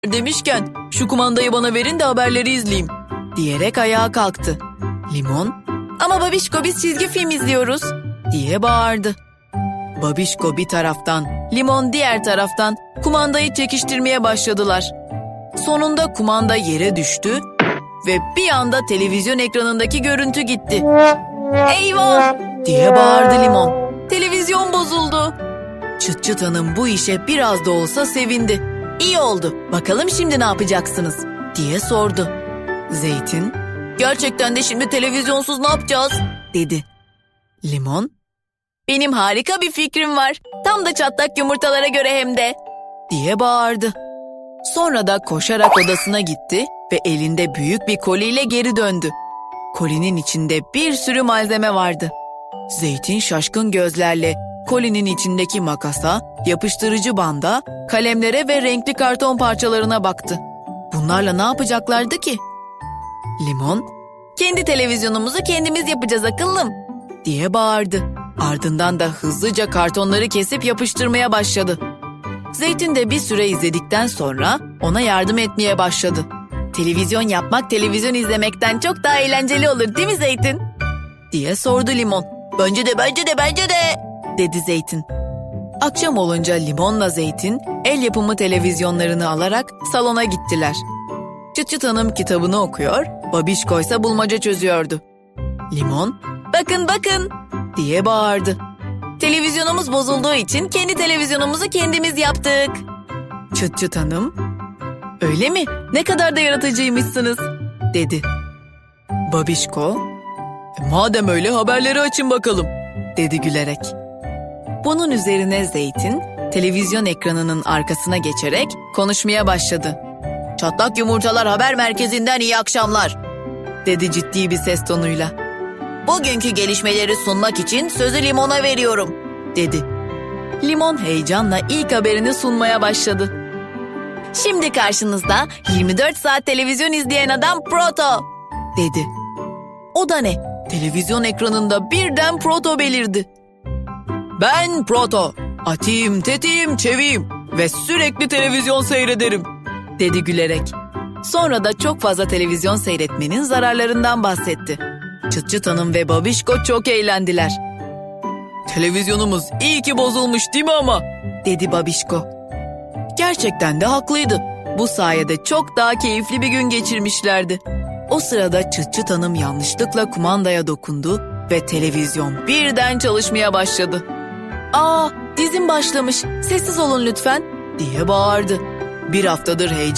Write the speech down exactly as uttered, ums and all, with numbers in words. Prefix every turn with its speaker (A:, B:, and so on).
A: demişken şu kumandayı bana verin de haberleri izleyeyim diyerek ayağa kalktı. Limon, ama babişko biz çizgi film izliyoruz diye bağırdı. Babişko bir taraftan, Limon diğer taraftan kumandayı çekiştirmeye başladılar. Sonunda kumanda yere düştü ve bir anda televizyon ekranındaki görüntü gitti. Eyvah diye bağırdı Limon. Televizyon bozuldu. Çıt Çıt Hanım bu işe biraz da olsa sevindi. İyi oldu, bakalım şimdi ne yapacaksınız diye sordu. Zeytin, gerçekten de şimdi televizyonsuz ne yapacağız dedi. Limon, benim harika bir fikrim var. Tam da çatlak yumurtalara göre hem de diye bağırdı. Sonra da koşarak odasına gitti ve elinde büyük bir koliyle geri döndü. Kolinin içinde bir sürü malzeme vardı. Zeytin şaşkın gözlerle kolinin içindeki makasa, yapıştırıcı banda, kalemlere ve renkli karton parçalarına baktı. Bunlarla ne yapacaklardı ki? Limon, kendi televizyonumuzu kendimiz yapacağız akıllım diye bağırdı. Ardından da hızlıca kartonları kesip yapıştırmaya başladı. Zeytin de bir süre izledikten sonra ona yardım etmeye başladı. Televizyon yapmak televizyon izlemekten çok daha eğlenceli olur değil mi Zeytin? Diye sordu Limon. Bence de bence de bence de dedi Zeytin. Akşam olunca Limon'la Zeytin el yapımı televizyonlarını alarak salona gittiler. Çıt Çıt Hanım kitabını okuyor, Babişko ise bulmaca çözüyordu. Limon, bakın bakın diye bağırdı. Televizyonumuz bozulduğu için kendi televizyonumuzu kendimiz yaptık. Çıt Çıt Hanım, öyle mi? Ne kadar da yaratıcıymışsınız dedi. Babişko, e, madem öyle haberleri açın bakalım dedi gülerek. Bunun üzerine Zeytin televizyon ekranının arkasına geçerek konuşmaya başladı. Çatlak Yumurtalar Haber Merkezi'nden iyi akşamlar dedi ciddi bir ses tonuyla. Bugünkü gelişmeleri sunmak için sözü Limon'a veriyorum dedi. Limon heyecanla ilk haberini sunmaya başladı. Şimdi karşınızda yirmi dört saat televizyon izleyen adam Proto dedi. O da ne? Televizyon ekranında birden Proto belirdi. Ben Proto, atayım, tetiğim, çeviyim ve sürekli televizyon seyrederim dedi gülerek. Sonra da çok fazla televizyon seyretmenin zararlarından bahsetti. Çıt Çıt Hanım ve Babişko çok eğlendiler. Televizyonumuz iyi ki bozulmuş değil mi ama? Dedi Babişko. Gerçekten de haklıydı. Bu sayede çok daha keyifli bir gün geçirmişlerdi. O sırada Çıt Çıt Hanım yanlışlıkla kumandaya dokundu ve televizyon birden çalışmaya başladı. Aa, dizim başlamış, sessiz olun lütfen diye bağırdı. Bir haftadır heyecan